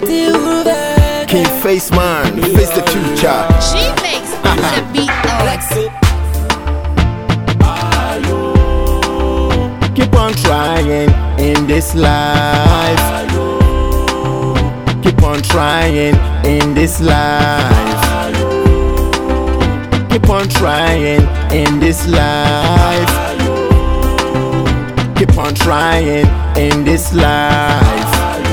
King Face Man, face the future. She makes the beat Keep on trying in this life. Keep on trying in this life. Keep on trying in this life. Keep on trying in this life.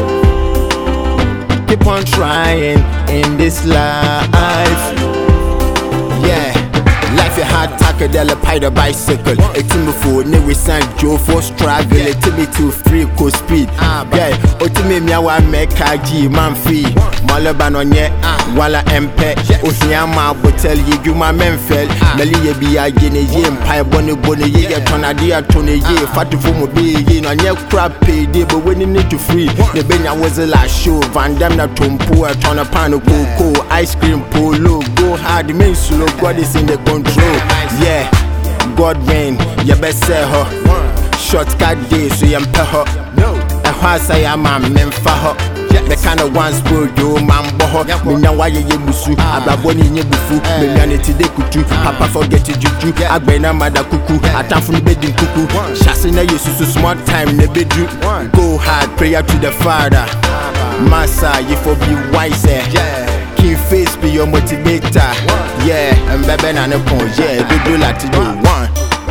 Keep on trying in this life. Yeah, life is hard, tackle the pie bicycle. It's me for no resign, Joe for struggle. It's me to free co speed. Yeah, ultimate me I want make a G man fee. Malaban on ye, walla MP. Osiama hotel you my men fell. Melia be a guinea yim, pie bonny bonny ye, tonadia tony ye, fatu for mo be yin on your crab pay day, but when you need to free. The Benya was a last show, Van Damna Tumpo, a ton of pano cocoa, ice cream polo, go hard, main slow, God is in the control. Yeah, God reign, you best say her. Shortcut day, so you pay her. And why say I'm a man for her. The kind of ones who do man boho. Me now why you musu. Ababoni nye bufu. Me nyane tide kutu. Papa forget you juju. Agbena mada kuku. Atam from the bedin kuku. Shasi na yesu small time ne bedu. Go hard, prayer to the Father. Massa, you for be wiser. King Face be your motivator. Yeah, and baby na ne pon. Yeah, do like to do one.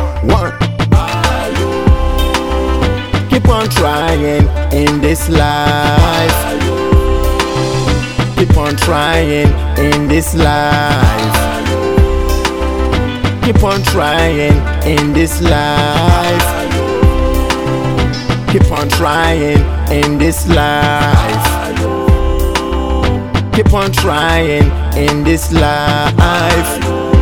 Keep on trying in this life. Keep on trying in this life. Keep on trying in this life. Keep on trying in this life. Keep on trying in this life.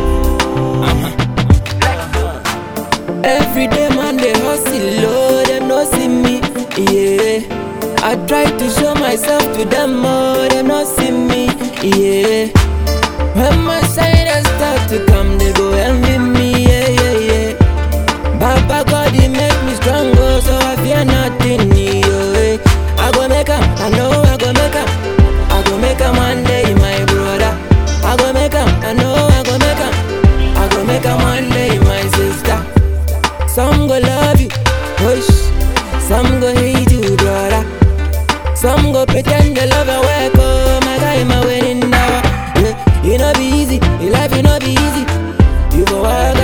Every day man they hustle low, them no see me, yeah. I try to show myself to them more, them no see me, yeah. When my shyness start to come, they go envy me, yeah. Baba God, he make me stronger, so I fear nothing, yeah. I go make 'em, I know I go make 'em. I go make 'em one day, my brother. I go make 'em, I know I go make 'em. I go make 'em one day, my sister. Some go love you, push. Some go hate you, brother. Some go pretend they love and work. Oh, my guy, my wedding now. Yeah, it no be easy. Your life it no be easy. You go work